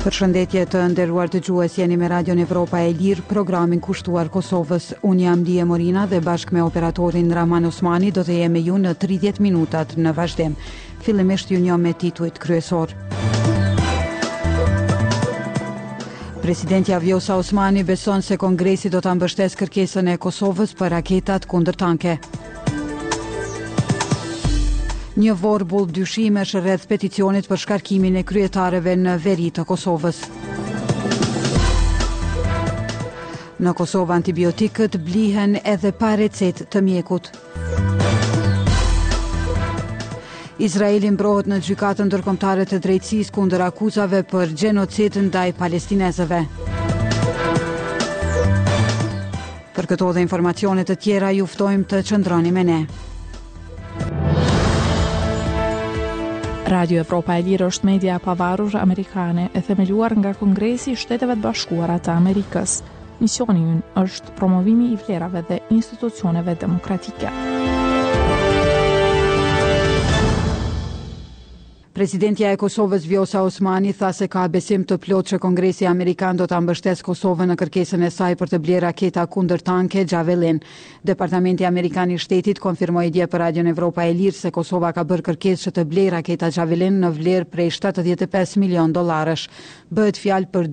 Përshëndetje të nderuar dëgjues, jeni me Radion Evropa e Lirë, programin kushtuar Kosovës. Unë jam Lije Morina dhe bashkë me operatorin Rahman Osmani do të jemi ju në 30 minutat në vazhdim. Fillimisht ju njoh me titujt kryesor. Presidentja Vjosa Osmani beson se Kongresi do ta mbështesë kërkesën e Kosovës për raketat kundër tanke. Një vorbull dyshimesh rreth peticionit për shkarkimin e kryetarëve në veri të Kosovës. Në Kosovë antibiotikët blihen edhe pa recetë të mjekut. Izraeli mbrohet në gjykatën ndërkombëtare të drejtësisë kundër akuzave për gjenocid ndaj palestinezëve. Për këto dhe informacione të tjera ju ftojmë të qëndroni me ne. Radio Evropa e Lirë është media pavarur amerikane e themeluar nga Kongresi i Shteteve të Bashkuara të Amerikës. Misioni i ynë është promovimi i vlerave dhe institucioneve demokratike. Presidentja e Kosovës Vjosa Osmani tha se ka besim të plot që Kongresi Amerikan do ta mbështesë Kosovën në kërkesën e saj për të blerë raketa kundër tanke Javelin. Departamenti Amerikan i Shtetit konfirmoi dje për Radion Evropa e Lirë se Kosova ka bërë kërkesë që të blejë raketa Javelin në vlerë prej $75 milion. Bëhet fjalë për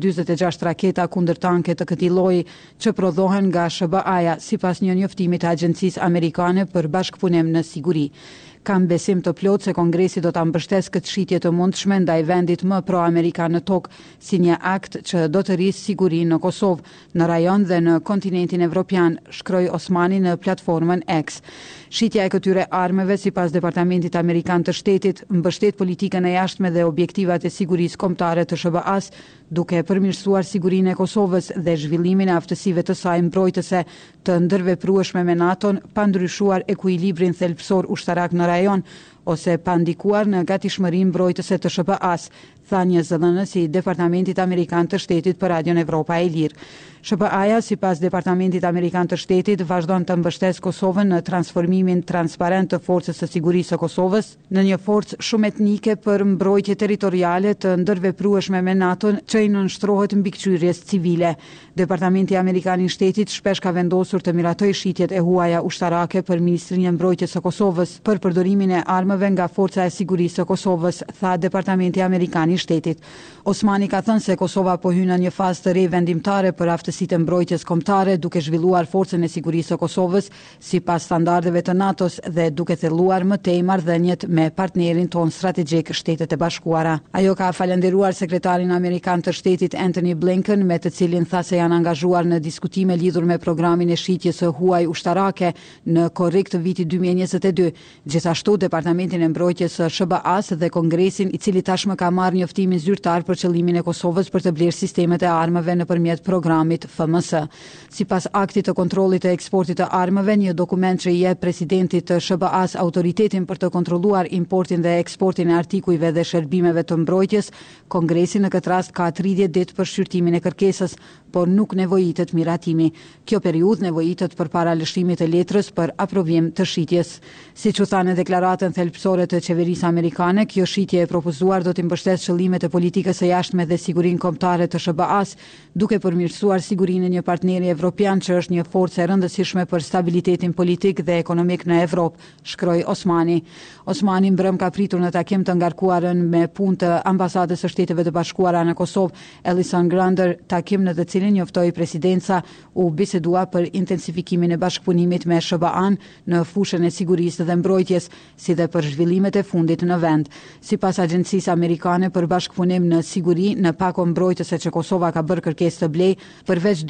246 raketa kundër tanke të këtij lloji që prodhohen nga SBA-ja, sipas një njoftimi të Agjencisë Amerikane për Bashkëpunim në Siguri. Kam besim të plot se Kongresi do ta mbështesë këtë shitje të mundshme ndaj vendit më pro-amerikan në tokë, si një akt që do të rrisë sigurinë në Kosovë, në rajon dhe në kontinentin evropian, shkroi Osmani në platformën X. Shitja e këtyre armëve, sipas Departamentit Amerikan të Shtetit, mbështet politikën e jashtme dhe objektivat e sigurisë kombëtare të SBA-s, duke përmirësuar sigurinë e Kosovës dhe zhvillimin e aftësive të saj mbrojtëse të ndërveprueshme me NATO-n, pa ndryshuar ekuilibrin thelbësor ushtarak në rajon ose pa ndikuar në gatishmërinë mbrojtëse të SBA-s, tha një zëdhënës i Departamentit Amerikan të Shtetit për Radion Evropa e Lirë. SBA-ja, sipas Departamentit Amerikan të Shtetit, vazhdon të mbështesë Kosovën në transformimin transparent të Forcës së Sigurisë së Kosovës në një forcë shumë etnike për mbrojtje territoriale të ndërveprueshme me NATO-n që i nënshtrohet mbikëqyrjes civile. Departamenti Amerikan i Shtetit shpesh ka vendosur të miratojë shitjet e huaja ushtarake për Ministrinë e Mbrojtjes së Kosovës për përdorimin e armëve nga Forca e Sigurisë së Kosovës, tha Departamenti Amerikan i Shtetit. Osmani ka thënë se Kosova po hyn në një fazë të re vendimtare për aftësitë e mbrojtjes kombëtare, duke zhvilluar Forcën e Sigurisë së Kosovës sipas standardeve të NATO-s dhe duke thelluar më tej marrëdhëniet me partnerin ton strategjik, Shtetet e Bashkuara. Ajo ka falendëruar sekretarin amerikan të Shtetit Antony Blinken, me të cilin tha se janë angazhuar në diskutime lidhur me programin e shitjes së huaj ushtarake në korrik të vitit 2022. Gjithashtu Departamentin e Mbrojtjes së SBA-s dhe Kongresin, i cili tashmë ka marrë njoftimin zyrtar për qëllimin e Kosovës për të blerë sistemet e armëve nëpërmjet programit FMS. Sipas aktit të kontrollit të eksportit të armëve, një dokument që i jep presidentit të SBA-s autoritetin për të kontrolluar importin dhe eksportin e artikujve dhe shërbimeve të mbrojtjes, Kongresi në këtë rast ka 30 ditë për shqyrtimin e kërkesës, por nuk nevojitet miratimi. Kjo periudhë nevojitet përpara lëshimit të letrës për aprovim të shitjes. Siç u tha në deklaratën thelbësore të qeverisë amerikane, kjo shitje e propozuar do të mbështesë qëllimet e politikës së jashtme dhe sigurinë kombëtare të SBA-s, duke përmirësuar sigurinë e një partneri evropian që është një forcë e rëndësishme për stabilitetin politik dhe ekonomik në Evropë, shkroi Osmani. Osmani mbrëm ka pritur në takim të ngarkuarën me punë të ambasadës së Shteteve të Bashkuara në Kosovë, Ellison Grander, takim në të cilin njoftoi presidenca u bisedua për intensifikimin e bashkëpunimit me SBA-n në fushën e sigurisë dhe mbrojtjes, si dhe për zhvillimet e fundit në vend. Sipas Agjencisë Amerikane për Bashkëpunim në Siguri, në pako mbrojtëse që Kosova ka bërë kërkesë të blej, përveç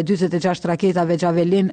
246 raketave Javelin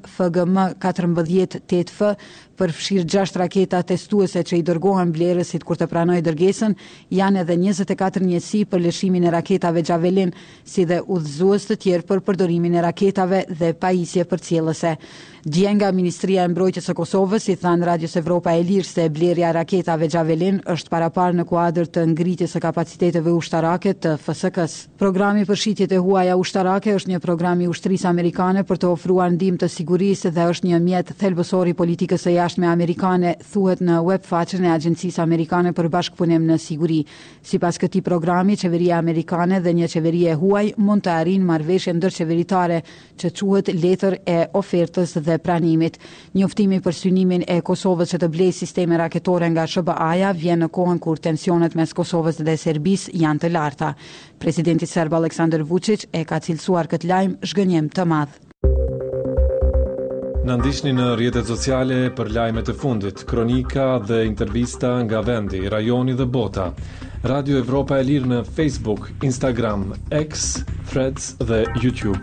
FGM-14-8F, përfshirë 6 raketa testuese që i dërgohen blerësit kur të pranojë dërgesën, janë edhe 24 njësi për lëshimin e raketave Javelin, si dhe udhëzues të tjerë për përdorimin e raketave dhe pajisje përcjellëse. Dje nga Ministria e Mbrojtjes së Kosovës i thanë Radios Evropa e Lirë se blerja e raketave Javelin është paraparë në kuadër të ngritjes së kapaciteteve ushtarake të FSK-s. Programi për shitjet e huaja ushtarake është një program i ushtrisë amerikane për të ofruar ndihmë të sigurisë dhe është një mjet thelbësor i politikës së Jashtme Amerikane, thuhet në webfaqen e Agjencisë Amerikane për Bashkëpunim në Siguri. Sipas këtij programi, qeveria amerikane dhe një qeveri e huaj mund të arrijnë marrëveshje ndërqeveritare që quhet letër e ofertës dhe pranimit. Njoftimi për synimin e Kosovës që të blejë sisteme raketore nga SBA-ja vjen në kohën kur tensionet mes Kosovës dhe Serbisë janë të larta. Presidenti serb Aleksandar Vučić e ka cilësuar këtë lajm zhgënjim të madh. Në ndiqni në rrjetet sociale për lajmet e fundit, kronika dhe intervista nga vendi, rajoni dhe bota. Radio Evropa e Lirë në Facebook, Instagram, X, Threads dhe YouTube.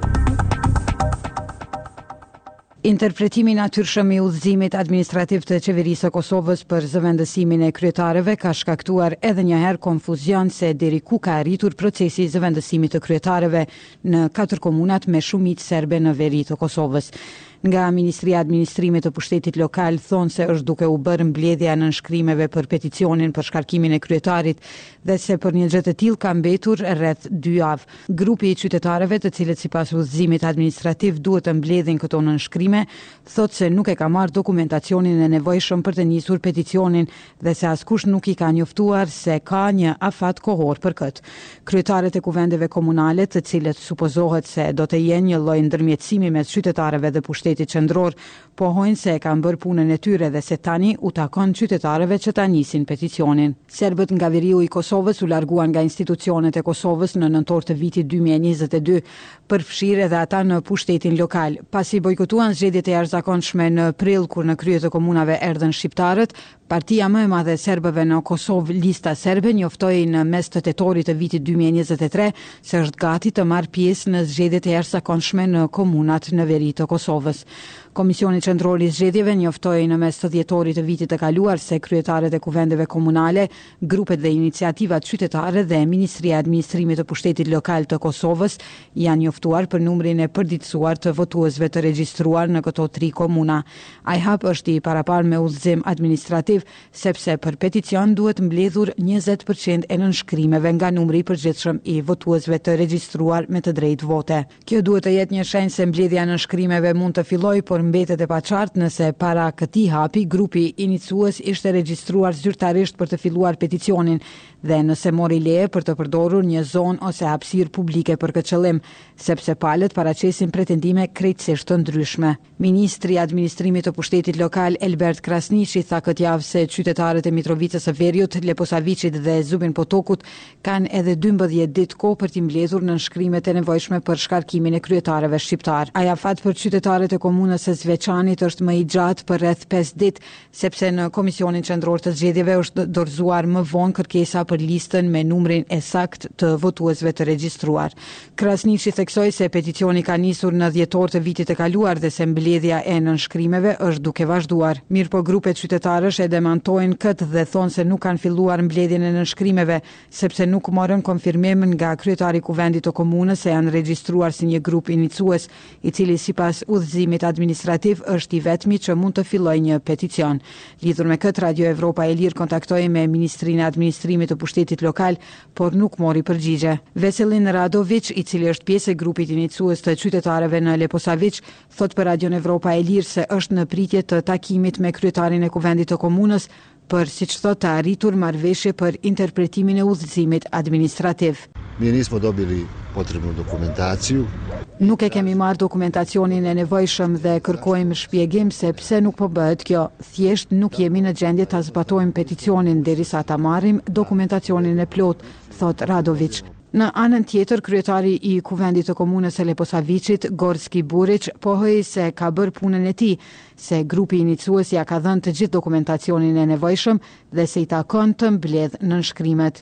Interpretimi natyrshëm i udhëzimit administrativ të qeverisë së Kosovës për zëvendësimin e kryetarëve ka shkaktuar edhe një herë konfuzion se deri ku ka arritur procesi i zëvendësimit të kryetarëve në 4 komunat me shumicë serbe në veri të Kosovës. Nga Ministria e Administrimit të Pushtetit Lokal thonë se është duke u bërë mbledhja në nënshkrimeve për peticionin për shkarkimin e kryetarit dhe se për një gjë të tillë ka mbetur rreth 2 javë. Grupi i qytetarëve, të cilët sipas udhëzimit administrativ duhet të mbledhin këto nënshkrime, thotë se nuk e ka marrë dokumentacionin e nevojshëm për të nisur peticionin dhe se askush nuk i ka njoftuar se ka një afat kohor për këtë. Kryetarët e kuvendeve komunale, të cilët supozohet se do të jenë një lloj ndërmjetësimi mes qytetarëve dhe pushtetit qendror, pohojnë se e kanë bërë punën e tyre dhe se tani u takon qytetarëve që ta nisin peticionin. Serbët nga veriu i Kosovës u larguan nga institucionet e Kosovës në nëntor të vitit 2022, përfshirë edhe ata në pushtetin lokal. Pasi bojkotuan zgjedhjet e jashtëzakonshme në prill kur në krye të komunave erdhën shqiptarët, partia më e madhe e serbëve në Kosovë, Lista Serbe, njoftoi në mes të tetorit të vitit 2023 se është gati të marrë pjesë në zgjedhjet e jashtëzakonshme në komunat në veri të Kosovës. Komisioni Qendror i Zgjedhjeve njoftoi në mes të dhjetorit të vitit të kaluar se kryetarët e kuvendeve komunale, grupet dhe iniciativat qytetare dhe Ministria e Administrimit të Pushtetit Lokal të Kosovës janë njoftuar për numrin e përditësuar të votuesve të regjistruar në këto 3 komuna. Ai hap është i paraparë me udhëzim administrativ sepse për peticion duhet mbledhur 20% e nënshkrimeve nga numri i përgjithshëm i votuesve të regjistruar me të drejtë vote. Kjo duhet të jetë një shenjë se mbledhja e nënshkrimeve mund të fillojë, por mbetet e paqartë nëse para këtij hapi grupi iniciues ishte regjistruar zyrtarisht për të filluar peticionin dhe nëse mori leje për të përdorur një zonë ose hapësirë publike për këtë qëllim, sepse palët paraqesin pretendime krejtësisht të ndryshme. Ministri i Administrimit të Pushtetit Lokal Elbert Krasniqi tha këtë javë se qytetarët e Mitrovicës së Veriut, Leposavicit dhe Zubin Potokut kanë edhe 12 ditë kohë për t'i mbledhur nënshkrimet e nevojshme për shkarkimin e kryetarëve shqiptar. Ai afat për qytetarët e komunës së Zveçanit është më i gjatë për rreth 5 ditë, sepse në Komisionin Qendror të Zgjedhjeve është dorëzuar më vonë kërkesa për listën me numrin e saktë të votuesve të regjistruar. Krasniqi theksoi se peticioni ka nisur në dhjetor të vitit të kaluar dhe se mbledhja e nënshkrimeve është duke vazhduar. Mirëpo grupet qytetarësh e demantojnë këtë dhe thonë se nuk kanë filluar mbledhjen e nënshkrimeve sepse nuk morën konfirmim nga kryetari i kuvendit të komunës se janë regjistruar si një grup iniciues, i cili sipas udhëzimit administrativ është i vetmi që mund të fillojë një peticion. Lidhur me këtë, Radio Evropa e Lirë kontaktoi me Ministrinë e Administrimit të Pushtetit Lokal, por nuk mori përgjigje. Veselin Radović, i cili është pjesë e grupit iniciues të qytetarëve në Leposavić, thot për Radio Evropa e Lirë se është në pritje të takimit me kryetarin e kuvendit të komunës për, siç thotë, të arritur marrëveshje për interpretimin e udhëzimit administrativ. Mi nismo dobili potrebnu dokumentaciju. Nuk e kemi marrë dokumentacionin e nevojshëm dhe kërkojmë shpjegim se pse nuk po bëhet kjo. Thjesht nuk jemi në gjendje ta zbatojmë peticionin derisa ta marrim dokumentacionin e plot, thot Radović. Në anën tjetër, kryetari i kuvendit të komunës së Leposavicit, Gorski Burić, pohoi se ka bërë punën e tij, se grupi iniciues ja ka dhënë të gjithë dokumentacionin e nevojshëm dhe se i takon të mbledh nënshkrimet.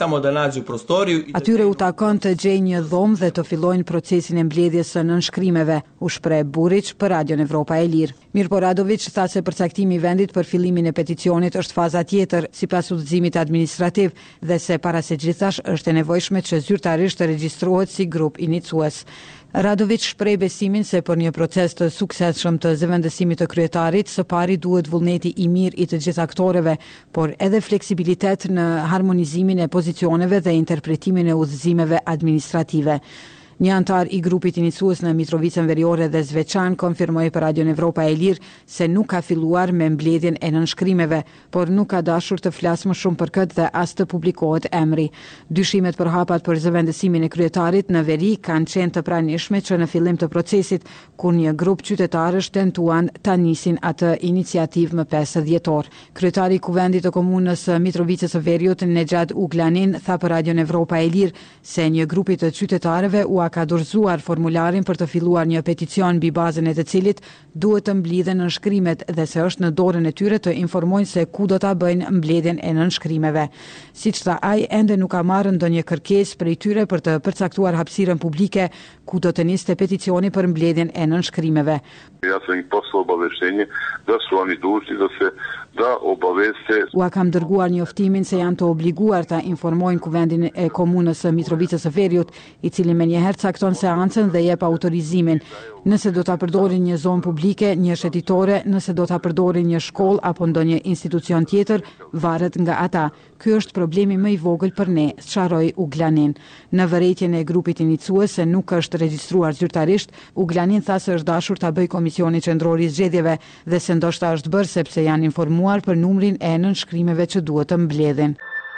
Atyre u takon të gjejnë një dhomë dhe të fillojnë procesin e mbledhjes së nënshkrimeve, u shpreh Burić për Radio Evropa e Lirë. Mirpo Radović tha se përcaktimi i vendit për fillimin e peticionit është faza tjetër sipas udhëzimit administrativ dhe se para së gjithash është e nevojshme që zyrtarisht të regjistrohet si grup iniciues. Radović shpreh besimin se për një proces të suksesshëm të zëvendësimit të kryetarit, së pari duhet vullneti i mirë i të gjithë aktorëve, por edhe fleksibilitet në harmonizimin e pozicioneve dhe interpretimin e udhëzimeve administrative. Një antar I grupit iniciues në Mitrovicën Veriore dhe Zveçan konfirmoi për Radion Evropa e Lirë se nuk ka filluar me mbledhjen e nënshkrimeve, por nuk ka dashur të flasë më shumë për këtë dhe as të publikohet emri. Dyshimet për hapat për zëvendësimin e kryetarit në veri kanë qenë të pranishme që në fillim të procesit, kur një grup qytetarësh tentuan ta nisin atë iniciativë më 5 dhjetor. Kryetari I kuvendit të komunës Mitrovicës së Veriut, Nejad Uglanin, tha për Radion Evropa e Lirë se një grupi të qytetarëve u ka dorëzuar formularin për të filluar një peticion mbi bazën e të cilit duhet të mblidhen nënshkrimet dhe se është në dorën e tyre të informojnë se ku do ta bëjnë mbledhjen e nënshkrimeve. Siç tha ai, ende nuk ka marrë ndonjë kërkesë prej tyre për të përcaktuar hapësirën publike ku do të niste peticioni për mbledhjen e nënshkrimeve. Ja sam ih poslao obaveštenje da su oni dužni da obaveste. Ua kam dërguar njoftimin se janë të obliguar ta informojnë kuvendin e komunës së Mitrovicës së Veriut, I cili menjëherë cakton seancën dhe jep autorizimin. Nëse do ta përdorin një zonë publike, një shëtitore, nëse do ta përdorin një shkollë apo ndonjë institucion tjetër, varet nga ata. Ky është problemi më I vogël për ne, sqaroi Uglanin. Në vërejtjen e grupit iniciues se nuk është regjistruar zyrtarisht, Uglanin tha se është dashur ta bëjë Komisioni Qendror I Zgjedhjeve dhe se ndoshta është bërë sepse janë informuar për numrin e nënshkrimeve që duhet të mbledhen.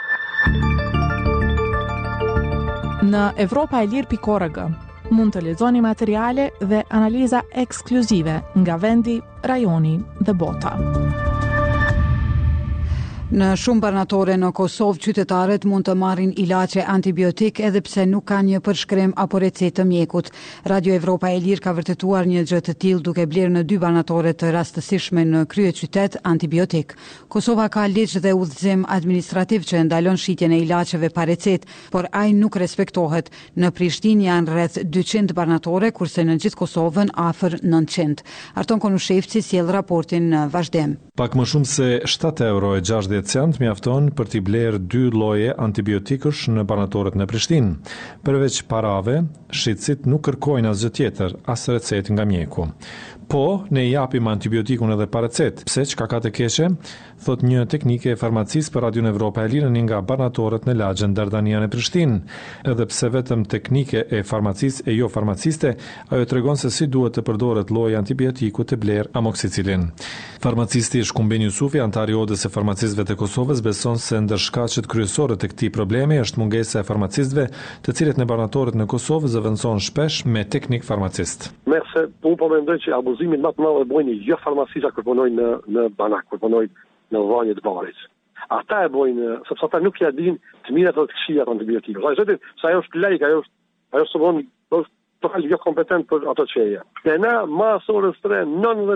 Në Evropaelir.org mund të lexoni materiale dhe analiza ekskluzive nga vendi, rajoni dhe bota. Në shumë banatore në Kosovë, qytetarët mund të marrin ilaçe antibiotik edhe pse nuk kanë një përshkrim apo recetë të mjekut. Radio Evropa e Lirë ka vërtetuar një gjë të tillë duke blerë në 2 banatore të rastësishme në kryeqytet antibiotik. Kosova ka ligj dhe udhëzim administrativ që ndalon shitjen e ilaçeve pa recetë, por ai nuk respektohet. Në Prishtinë janë rreth 200 banatore, kurse në gjithë Kosovën afër 900. Arton Konushevci sjell raportin në vazhdim. Pak më shumë se 7,60 €, mjafton për t'i blerë 2 lloje antibiotikësh në banatorët në Prishtinë. Përveç parave, shitësit nuk kërkojnë asgjë tjetër, as recetë nga mjeku. Po, ne I japim antibiotikun edhe pa recetë. Pse, çka ka të keqe? Thot një teknike e farmacisë për Radion Evropa e Lirë një nga banatorët në lagjën Dardania në Prishtinë. Edhe pse vetëm teknike e farmacisë e jo farmaciste, ajo tregon se si duhet të përdoret lloji antibiotiku të blerë amoksicilin. Farmacisti Shkumbeni Jusufi, antari I Odës së farmacistëve të Kosovës, beson se ndër shkaqet kryesore të këtij problemi është mungesa e farmacistëve, të cilët në banatorët në Kosovë zëvendësohen shpesh me teknik farmacist. Merse, unë po mendoj që abuzimin më të madh e bojnë jo farmacistë kur punojnë në banak, kur punojnë në vënje të barit. Ata e bojnë, sepse ata nuk ja dinë të mirat dhe të këqijat antibiotikës. Ajo është lajk, ajo është total jo kompetent për ato çëje. Dhe na mas orës 3,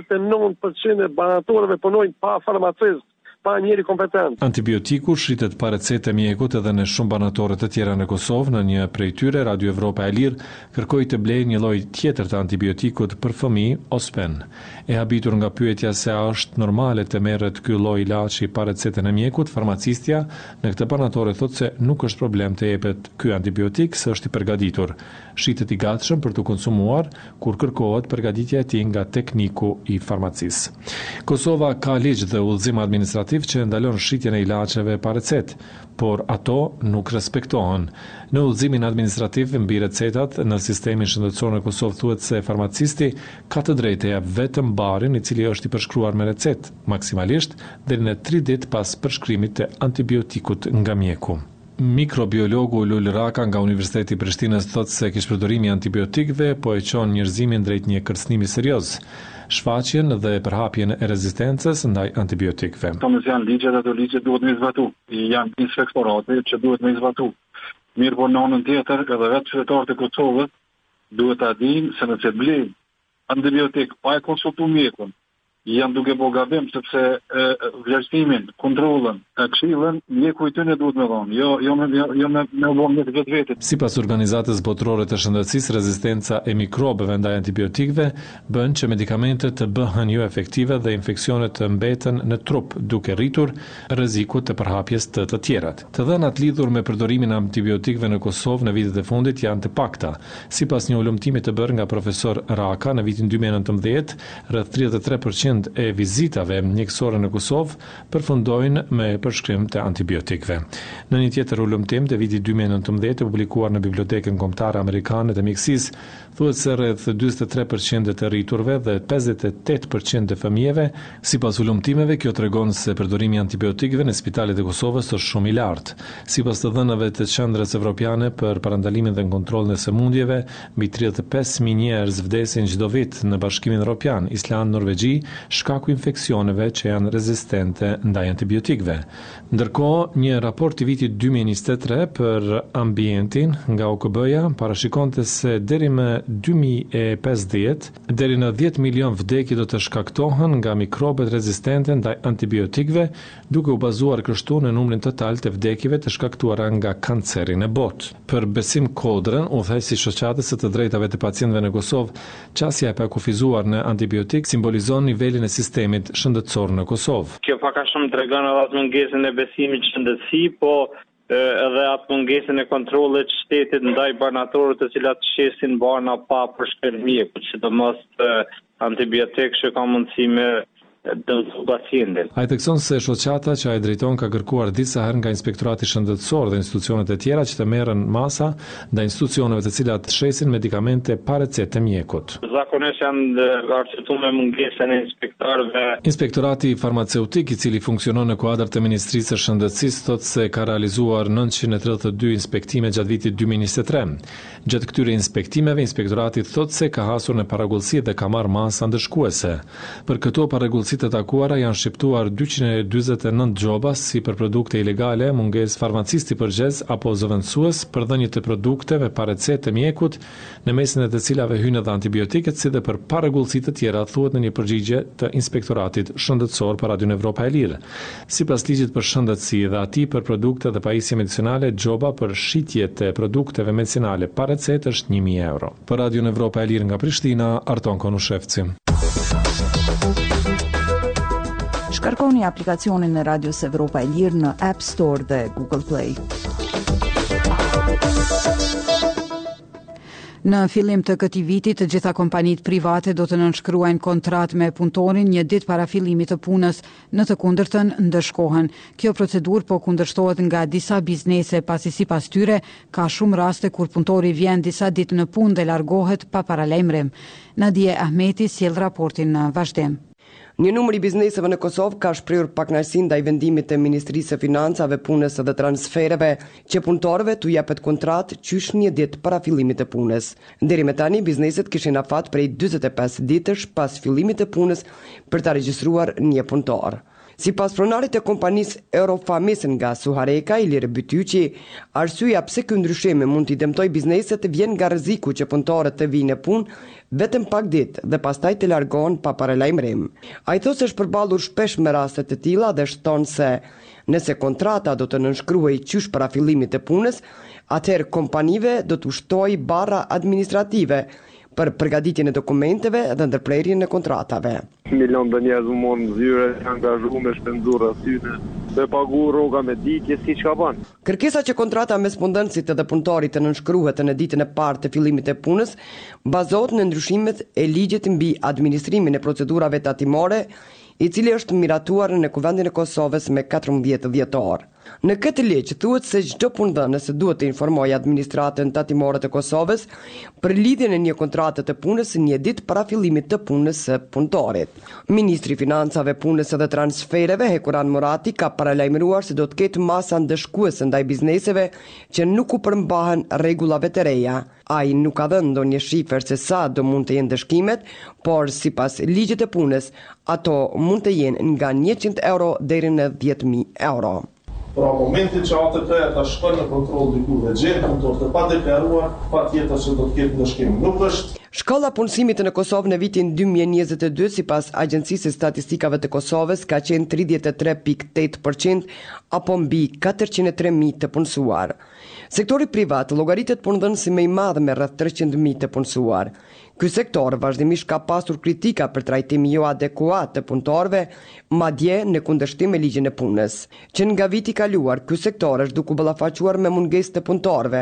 99% e banatorëve punojnë pa farmacist, pa njeri kompetent. Antibiotiku shitet pa recetë mjekut edhe në shumë banatore të tjera në Kosovë. Në një prej tyre, Radio Evropa e Lirë kërkoi të blejë një lloj tjetër të antibiotikut për fëmijë, Ospen. E habitur nga pyetja se a është normale të merret ky lloj ilaçi pa recetën e mjekut, farmacistja në këtë banatore thotë se nuk është problem të jepet ky antibiotik, se është I përgatitur. Shitet I gatshëm për të konsumuar kur kërkohet përgatitja e tij nga tekniku I farmacisë. Kosova ka ligj dhe udhëzim administrativ që ndalon shitjen e ilaçeve pa recetë, por ato nuk respektohen. Në udhëzimin administrativ mbi recetat në sistemin shëndetësor në Kosovë thuhet se farmacisti ka të drejtë të jap vetëm barin I cili është I përshkruar me recetë, maksimalisht deri në 3 ditë pas përshkrimit të antibiotikut nga mjeku. Mikrobiologu Lul Raka nga Universiteti I Prishtinës thotë se kishpërdorimi I antibiotikëve po e çon njerëzimin drejt një kërcënimi serioz, shfaqjen dhe përhapjen e rezistencës ndaj antibiotikëve. Këto janë ligjet, ato ligjet duhet me zbatu. Janë inspektorate që duhet me zbatu. Mirë po në anën tjetër, edhe vetë qytetarët e Kosovës duhet ta dinë se nëse blejnë antibiotik pa e konsultuar mjekun, janë duke bo gabim sepse vlerësimin, kontrollën, këshillën, mjeku I tyre duhet me dhënë, jo me vonë vetë. Sipas Organizatës Botërore të Shëndetësisë, rezistenca e mikrobeve ndaj antibiotikëve bën që medikamentet të bëhen jo efektive dhe infeksionet të mbeten në trup, duke rritur rrezikut të përhapjes të tjerat. Të dhënat lidhur me përdorimin e antibiotikëve në Kosovë në vitet e fundit janë të pakta. Sipas një ulëmtimi të bërë nga profesor Raka në vitin 2019, rreth 33% 90% e vizitave mjekësore në Kosovë përfundojnë me përshkrim të antibiotikëve. Në një tjetër ulëmtim të vitit 2019 publikuar në Bibliotekën Kombëtare Amerikane të Mjekësisë, thuhet se rreth 43% të rriturve dhe 58% të fëmijëve, sipas ulëmtimeve, kjo tregon se përdorimi i antibiotikëve në spitalet e Kosovës është shumë i lartë. Sipas të dhënave të Qendrës Evropiane për parandalimin dhe kontrollin e sëmundjeve, mbi 35.000 njerëz vdesin çdo vit në Bashkimin Evropian, Island, Norvegji, shkaku i infeksioneve që janë rezistente ndaj antibiotikëve. Ndërkohë, një raport i vitit 2023 për ambientin nga OKB-ja parashikonte se deri më 2050 deri në 10 milion vdekje do të shkaktohen nga mikrobet rezistente ndaj antibiotikëve, duke u bazuar kështu në numrin total të vdekjeve të shkaktuara nga kanceri në botë. Për Besim Kodrën, udhëheqësi i shoqatës së të drejtave të pacientëve në Kosovë, qasja e pakufizuar në antibiotik simbolizon nivelin e sistemit shëndetësor në Kosovë. Kjo pak a shumë tregon edhe mungesën e besimit shëndetësi, po edhe atë mungesën e kontrollit të shtetit ndaj banatorëve të cilat shesin bana pa përshkrim mjeku, sidomos antibiotik që ka mundësi me dëmtu pacientin. Ai thekson se shoqata që ai drejton ka kërkuar disa herë nga Inspektorati Shëndetësor dhe institucionet e tjera që të merren masa ndaj institucioneve të cilat shesin medikamente pa recetë mjekut. Zakonisht janë arsyetuar me mungesën e inspektorëve. Inspektorati farmaceutik, i cili funksionon në kuadër të Ministrisë së Shëndetësisë, thotë se ka realizuar 932 inspektime gjatë vitit 2023. Gjatë këtyre inspektimeve, inspektorati thotë se ka hasur në paragullsi dhe ka marrë masa ndëshkuese. Për këto paragullsi të takuara janë shqiptuar 249 gjoba si për produkte ilegale, mungesë farmacisti përgjez apo zëvendësues për dhënie të produkteve pa recetë të mjekut, në mesin e të cilave hynë edhe antibiotikët, si dhe për parregullsi të tjera, thuhet në një përgjigje të Inspektoratit Shëndetësor për Radion Evropa e Lirë. Sipas ligjit për shëndetësi dhe atij për produkte dhe pajisje medicinale, gjoba për shitje të produkteve medicinale pa recetë është 1.000 euro. Për Radion Evropa e Lirë nga Prishtina, Arton Konushevci. Shkarkoni aplikacionin e Radios Evropa e Lirë në App Store dhe Google Play. Në fillim të këtij viti, të gjitha kompanitë private do të nënshkruajnë kontratë me punëtorin një ditë para fillimit të punës, në të kundërtën ndëshkohen. Kjo procedurë po kundërshtohet nga disa biznese, pasi sipas tyre ka shumë raste kur punëtori vjen disa ditë në punë dhe largohet pa paralajmërim. Nadia Ahmeti sjell raportin në vazhdim. Një numër i bizneseve në Kosovë ka shprehur pakënaqësi ndaj vendimit të Ministrisë së Financave, Punës dhe Transfereve që punëtorëve t'u japet kontratë qysh një ditë para fillimit të punës. Deri më tani bizneset kishin afat prej 45 ditësh pas fillimit të punës për ta regjistruar një punëtor. Sipas pronarit të kompanisë Eurofamis nga Suhareka, Ilir Bytyqi, arsyeja pse ky ndryshim mund t'i dëmtojë bizneset vjen nga rreziku që punëtorët të vinë në punë vetëm pak ditë dhe pastaj të largohen pa paralajmërim. Ai thotë se është përballur shpesh me raste të tilla dhe shton se nëse kontrata do të nënshkruhej qysh para fillimit të punës, atëherë kompanive do të ushtojë barra administrative për përgatitjen e dokumenteve dhe ndërprerjen e kontratave. Milion dhe njerëz u morën zyre, angazhu me shpenzuar asyne, dhe pagu rroga me ditje, si çka bën. Kërkesa që kontrata mes punëdhënësit dhe punëtorit të nënshkruhet në ditën e parë të fillimit të punës bazohet në ndryshimet e ligjit mbi administrimin e procedurave tatimore, i cili është miratuar në Kuvendin e Kosovës me 14 dhjetor. Në këtë ligj thuhet se çdo punëdhënës duhet të informojë administratën tatimore të Kosovës për lidhjen e një kontrate të punës një ditë para fillimit të punës së punëtorit. Ministri i Financave, Punës dhe Transfereve, Hekuran Murati, ka paralajmëruar se do të ketë masa ndëshkuese ndaj bizneseve që nuk u përmbahen rregullave të reja. Ai nuk ka dhënë ndonjë shifër se sa do mund të jenë ndëshkimet, por sipas ligjit të punës, ato mund të jenë nga 100 euro deri në 10.000 euro. Pra momentin që ATP-ja ta shkon në kontroll diku dhe gjen punëtor të padeklaruar, patjetër se do të ketë ndëshkim. Nuk është Shkolla punësimit në Kosovë në vitin 2022 sipas Agjencisë së Statistikave të Kosovës ka qenë 33.8% apo mbi 403.000 të punësuar. Sektori privat llogaritet punëdhënësi më i madh me rreth 300.000 të punësuar. Ky sektor vazhdimisht ka pasur kritika për trajtim jo adekuat të punëtorëve, madje në kundërshtim me ligjin e punës. Që nga viti i kaluar, ky sektor është duke ballafaquar me mungesë të punëtorëve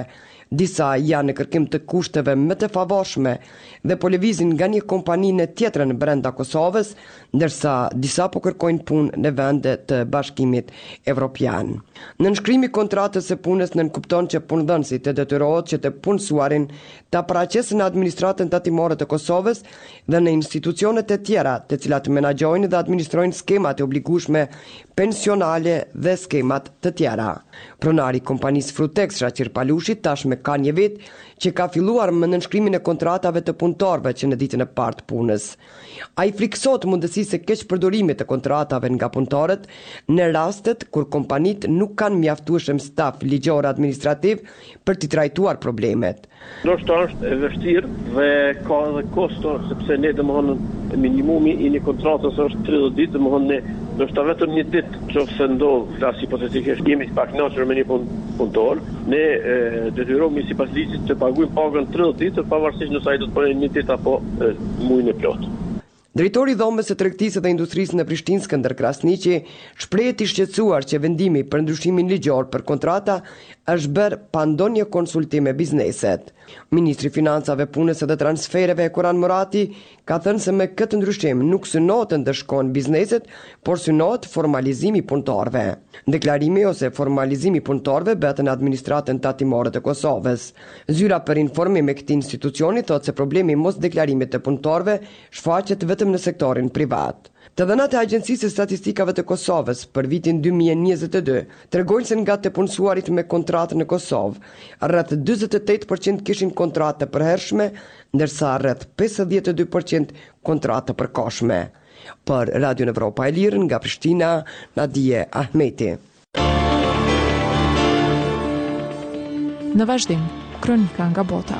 Disa janë në kërkim të kushteve më të favorshme dhe po lëvizin nga një kompani në tjetrën brenda Kosovës, ndërsa disa po kërkojnë punë në vende të Bashkimit Evropian. Në nënshkrimi kontratës së punës nënkupton që punëdhënësit të detyrohet që të punësuarin ta paraqesin në administratën tatimore të Kosovës dhe në institucionet e tjera të cilat menaxhojnë dhe administrojnë skemat e obligueshme pensionale dhe skemat të tjera. Pronari i kompanisë Frutex Shaqir Palushi tashmë ka një vit që ka filluar me nënshkrimin e kontratave të punëtorëve që në ditën e parë të punës. Ai friksohet mundësisë së keq përdorimit të kontratave nga punëtorët në rastet kur kompanitë nuk kanë mjaftueshëm staf ligjor administrativ për të trajtuar problemet. Ndoshta është e vështirë dhe ka edhe kosto, sepse ne domthonë minimumi i një kontratës është 30 ditë, domthonë ndoshta vetëm një ditë nëse ndodh, flas hipotetikisht, jemi të pakënaqur me një punëtor, ne detyrohemi sipas ligjit të paguajmë pagën 30 ditë, pavarësisht nëse ai do të punojë një ditë apo muajin e plotë. Drejtori i dhomës së tregtisë dhe industrisë në Prishtinë, Skënder Krasniqi, shprehet i shqetësuar që vendimi për ndryshimin ligjor për kontrata është bërë pa ndonjë konsultim me bizneset. Ministri i Financave, Punës dhe Transfereve Kuran Murati ka thënë se me këtë ndryshim nuk synohet të ndëshkojnë bizneset, por synohet formalizimi i punëtorëve. Deklarimi ose formalizimi i punëtorëve bëhet në administratën tatimore të Kosovës. Zyra për informim e këtij institucioni thotë se problemi i mos deklarimit të punëtorëve shfaqet vetëm në sektorin privat. Të dhënat e Agjencisë së Statistikave të Kosovës për vitin 2022 tregojnë se nga të punësuarit me kontratë në Kosovë, rreth 48% kishin kontratë të përhershme, ndërsa rreth 52% kontratë të përkohshme. Për Radio Evropa e Lirë nga Prishtina, Nadije Ahmeti. Në vazhdim, kronika nga bota.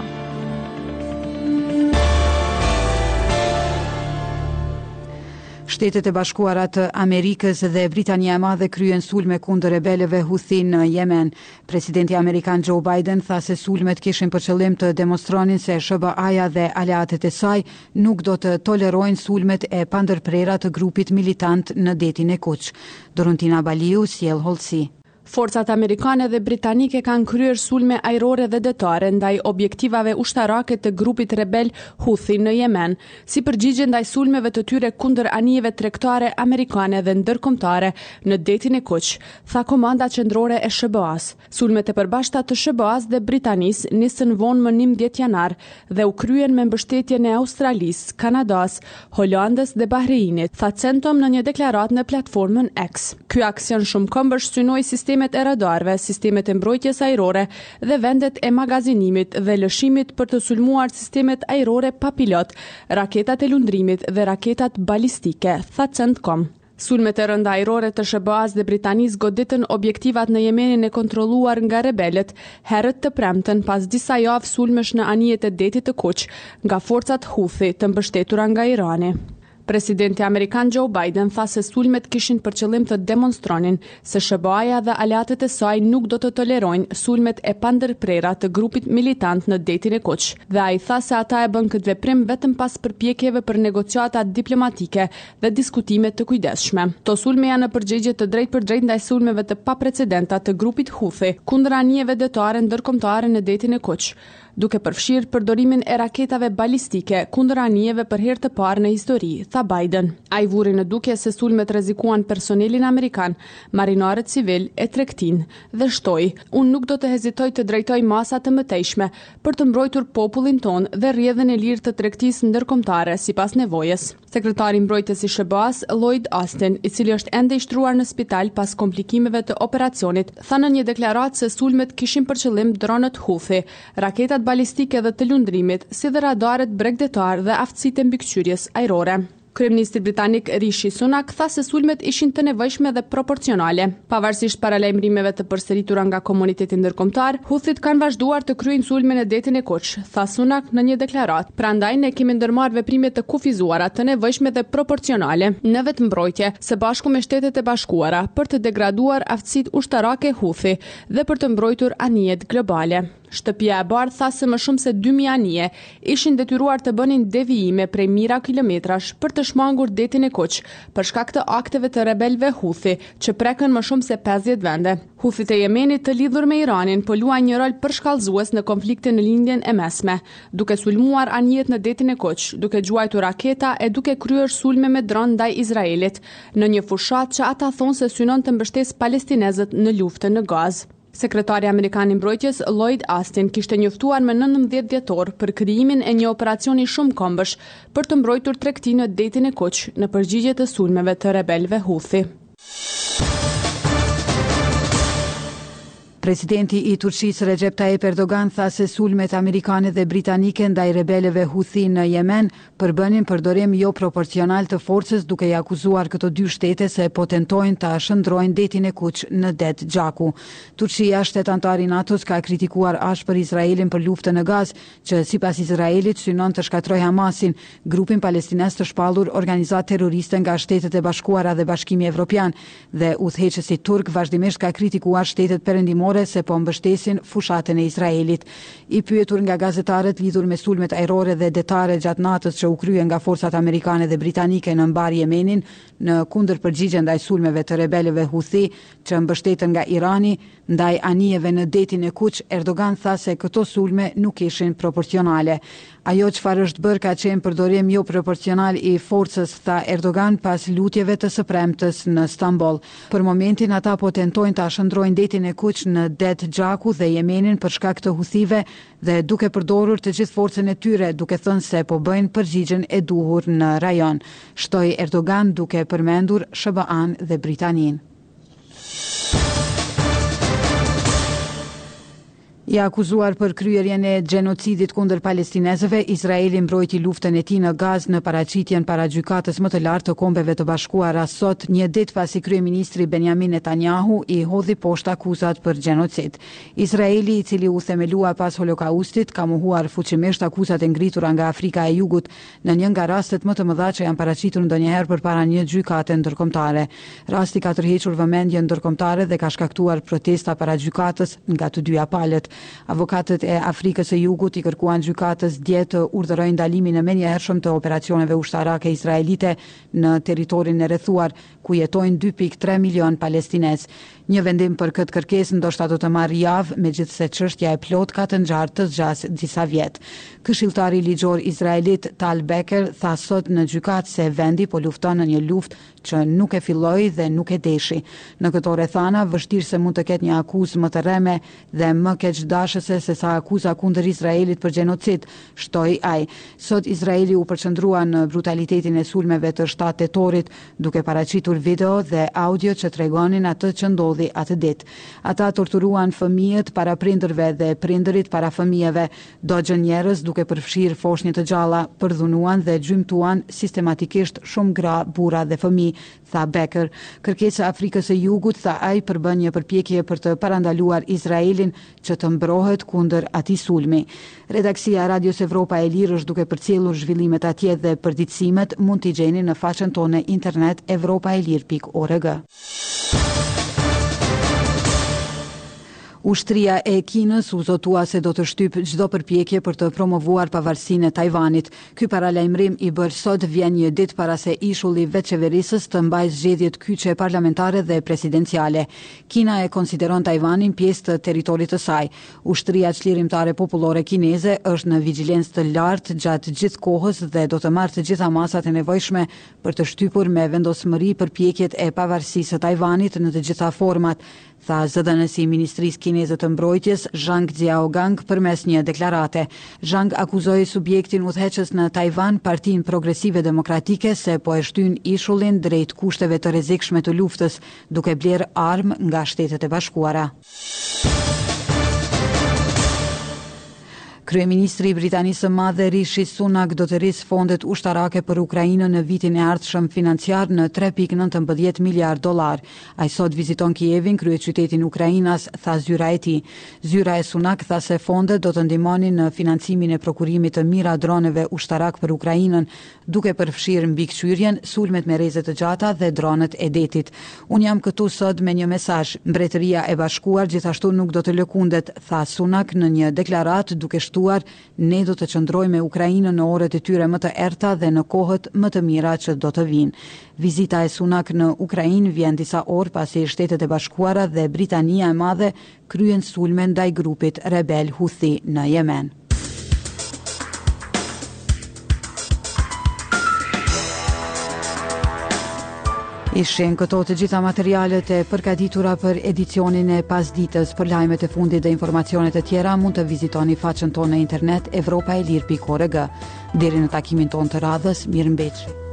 Shtetet e Bashkuara të Amerikës dhe Britania e Madhe kryen sulme kundër rebelëve Houthi në Yemen. Presidenti amerikan Joe Biden tha se sulmet kishin për qëllim të demonstronin se SBA-ja dhe aleatet e saj nuk do të tolerojnë sulmet e pandërprera të grupit militant në detin e Kuq. Dorontina Baliu sjell hollësi. Forcat amerikane dhe britanike kanë kryer sulme ajrore dhe detare ndaj objektivave ushtarake të grupit rebel Houthi në Yemen, si përgjigje ndaj sulmeve të tyre kundër anijeve tregtare amerikane dhe ndërkombëtare në detin e Kuq, tha komanda qendrore e SBA-s. Sulmet e përbashkëta të SBA-s dhe Britanisë nisën vonë më 19 janar dhe u kryen me mbështetjen e Australisë, Kanadas, Holandës dhe Bahreinit, tha Centom në një deklaratë në platformën X. Ky aksion shumëkombësh synoi sistemet e radarëve, sistemet e mbrojtjes ajrore dhe vendet e magazinimit dhe lëshimit për të sulmuar sistemet ajrore pa pilot, raketat e lundrimit dhe raketat balistike, tha Centcom. Sulmet e rënda ajrore të SBA-s dhe Britanisë goditën objektivat në Yemenin e kontrolluar nga rebelët herët të premten pas disa javë sulmesh në anijet e detit të Kuq nga forcat Houthi të mbështetura nga Irani. Presidenti amerikan Joe Biden tha se sulmet kishin për qëllim të demonstronin se SBA-ja dhe aleatet e saj nuk do të tolerojnë sulmet e pandërprera të grupit militant në detin e Kuq, dhe ai tha se ata e bën këtë veprim vetëm pas përpjekjeve për negociata diplomatike dhe diskutime të kujdesshme. To sulme janë në përgjigje të drejtpërdrejtë ndaj sulmeve të paprecedenta të grupit Houthi kundër anijeve detare ndërkombëtare në detin e Kuq, duke përfshirë përdorimin e raketave balistike kundër anijeve për herë të parë në histori, tha Biden. Ai vuri në dukje se sulmet rrezikuan personelin amerikan, marinarët civil e tregtinë dhe shtoi: "Unë nuk do të hezitoj të drejtoj masa të mëtejshme për të mbrojtur popullin ton dhe rrjedhën e lirë të tregtisë ndërkombëtare sipas nevojës." Sekretari i mbrojtjes i SBA-s, Lloyd Austin, i cili është ende i shtruar në spital pas komplikimeve të operacionit, tha në një deklaratë se sulmet kishin për qëllim dronët Houthi, raketat balistike dhe të lundrimit, si dhe radaret bregdetar dhe aftësitë e mbikëqyrjes ajrore. Kryeministri britanik Rishi Sunak tha se sulmet ishin të nevojshme dhe proporcionale. Pavarësisht paralajmërimeve të përsëritura nga komuniteti ndërkombëtar, Houthit kanë vazhduar të kryejnë sulme në detin e Kuq, tha Sunak në një deklaratë. Prandaj ne kemi ndërmarrë veprime të kufizuara, të nevojshme dhe proporcionale në vetëmbrojtje së bashku me Shtetet e Bashkuara për të degraduar aftësitë ushtarake Houthi dhe për të mbrojtur anijet globale. Shtëpia e Bardhë tha se më shumë se 2000 anije ishin detyruar të bënin devijime prej mijëra kilometrash për të shmangur detin e Kuq, për shkak të akteve të rebelëve Houthi, që prekën më shumë se 50 vende. Houthit e Jemenit të lidhur me Iranin po luajnë një rol përshkallëzues në konfliktin në lindjen e mesme, duke sulmuar anijet në detin e Kuq, duke gjuajtur raketa e duke kryer sulme me dron ndaj Izraelit, në një fushat që ata thonë se synon të mbështesë palestinezët në luftën në Gazë. Sekretari Amerikan i Mbrojtjes Lloyd Austin kishte njoftuar me 19 dhjetor për krijimin e një operacioni shumë kombësh për të mbrojtur tregtinë në detin e Kuq në përgjigje të sulmeve të rebelëve Houthi. Presidenti i Turqisë Recep Tayyip Erdogan tha se sulmet amerikane dhe britanike ndaj rebelëve Houthi në Yemen përbënin përdorim jo proporcional të forcës, duke i akuzuar këto dy shtete se po tentojnë ta shndrojnë detin e Kuq në det gjaku. Turqia, shtet antar i NATO-s, ka kritikuar ashpër Izraelin për luftën në Gazë, që sipas Izraelit synon të shkatrojë Hamasin, grupin palestinez të shpallur organizatë terroriste nga Shtetet e Bashkuara dhe Bashkimi Evropian, dhe udhëheqësi turk vazhdimisht ka kritikuar shtetet perëndimore se po mbështesin fushatën e Izraelit. I pyetur nga gazetarët lidhur me sulmet ajrore dhe detare gjatë natës që u kryen nga forcat amerikane dhe britanike në mbar Yemenin, në kundërpërgjigje ndaj sulmeve të rebelëve Houthi që mbështeten nga Irani ndaj anijeve në detin e Kuq, Erdogan tha se këto sulme nuk ishin proporcionale. Ajo çfarë është bërë ka qenë përdorim jo proporcional i forcës, tha Erdogan pas lutjeve të së premtes në Stamboll. Për momentin ata po tentojnë ta shndrojnë detin e Kuq në det gjaku dhe Yemenin për shkak të Houthive dhe duke përdorur të gjithë forcën e tyre, duke thënë se po bëjnë përgjigjen e duhur në rajon, shtoi Erdogan duke përmendur SBA-n dhe Britaninë. I akuzuar për kryerjen e gjenocidit kundër palestinezëve, Izraeli mbrojti luftën e tij në Gazë në paraqitjen para gjykatës më të lartë të Kombeve të Bashkuara sot, një ditë pasi kryeministri Benjamin Netanyahu i hodhi poshtë akuzat për gjenocid. Izraeli, i cili u themelua pas Holokaustit, ka mohuar fuqimisht akuzat e ngritura nga Afrika e Jugut në një nga rastet më të mëdha që janë paraqitur ndonjëherë përpara një gjykate ndërkombëtare. Rasti ka tërhequr vëmendjen ndërkombëtare dhe ka shkaktuar protesta para gjykatës nga të dyja palët. Avokatët e Afrikës së Jugut i kërkuan gjykatës dje të urdhërojë ndalimin e menjëhershëm të operacioneve ushtarake izraelite në territorin e rrethuar, ku jetojnë 2.3 milion palestinez. Një vendim për këtë kërkesë ndoshta do të marrë javë, megjithse çështja e plot ka të ngjarë të zgjasë disa vjet. Këshilltari ligjor izraelit Tal Becker tha sot në gjykatë se vendi po lufton në një luftë që nuk e filloi dhe nuk e deshi. Në këto rrethana vështirë se mund të ketë një akuzë më të rreme dhe më keqdashëse se sa akuza kundër Izraelit për gjenocid, shtoi ai. Sot Izraeli u përqendrua në brutalitetin e sulmeve të 7 tetorit, duke paraqitur video dhe audio që tregonin atë që ndodhi atë ditë. Ata torturuan fëmijët para prindërve dhe prindërit para fëmijëve, dogjën njerëz duke përfshirë foshnjë të gjalla, përdhunuan dhe gjymtuan sistematikisht shumë gra, burra dhe fëmijë, tha Becker. Kërkesa e Afrikës së Jugut, tha ai, përbën një përpjekje për të parandaluar Izraelin që të mbrohet kundër atij sulmi. Redaksia Radios Evropa e Lirë është duke përcjellur zhvillimet atje dhe përditësimet mund t'i gjeni në faqen tonë internet evropaelir.org. Ushtria e Kinës u zotua se do të shtyp çdo përpjekje për të promovuar pavarësinë e Tajvanit. Ky paralajmërim i bërë sot vjen një ditë para se ishulli veçeverisës të mbajë zgjedhjet kyçe parlamentare dhe presidenciale. Kina e konsideron Tajvanin pjesë të territorit të saj. Ushtria çlirimtare popullore kineze është në vigjilencë të lartë gjatë gjithë kohës dhe do të marrë të gjitha masat e nevojshme për të shtypur me vendosmëri përpjekjet e pavarësisë së Tajvanit në të gjitha format, tha zëdhënësi i Ministrisë Kineze të Mbrojtjes Zhang Jiaogang përmes një deklarate. Zhang akuzoi subjektin udhëheqës në Tajvan, Partinë Progresive Demokratike, se po e shtyn ishullin drejt kushteve të rrezikshme të luftës, duke blerë armë nga Shtetet e Bashkuara. Kryeministri i Britanisë së Madhe Rishi Sunak do të rrisë fondet ushtarake për Ukrainën në vitin e ardhshëm financiar në 3.19 miliard dollar. Ai sot viziton Kievin, kryeqytetin e Ukrainës, tha zyra e tij. Zyra e Sunak tha se fondet do të ndihmonin në financimin e prokurimit të mira droneve ushtarak për Ukrainën, duke përfshirë mbikëqyrjen, sulmet me rreze të gjata dhe dronet e detit. Unë jam këtu sot me një mesazh. Mbretëria e Bashkuar gjithashtu nuk do të lëkundet, tha Sunak në një deklaratë, duke shtuar: ne do të qëndrojmë me Ukrainën në orët e tyre më të errta dhe në kohët më të mira që do të vinë. Vizita e Sunak në Ukrainë vjen disa orë pasi Shtetet e Bashkuara dhe Britania e Madhe kryen sulme ndaj grupit rebel Houthi në Yemen. Ishin këto të gjitha materialet e përgatitura për edicionin e pasditës. Për lajmet e fundit dhe informacionet e tjera mund të vizitoni faqen tonë në internet evropaelir.org. Deri në takimin tonë të radhës, mirëmbëjtje.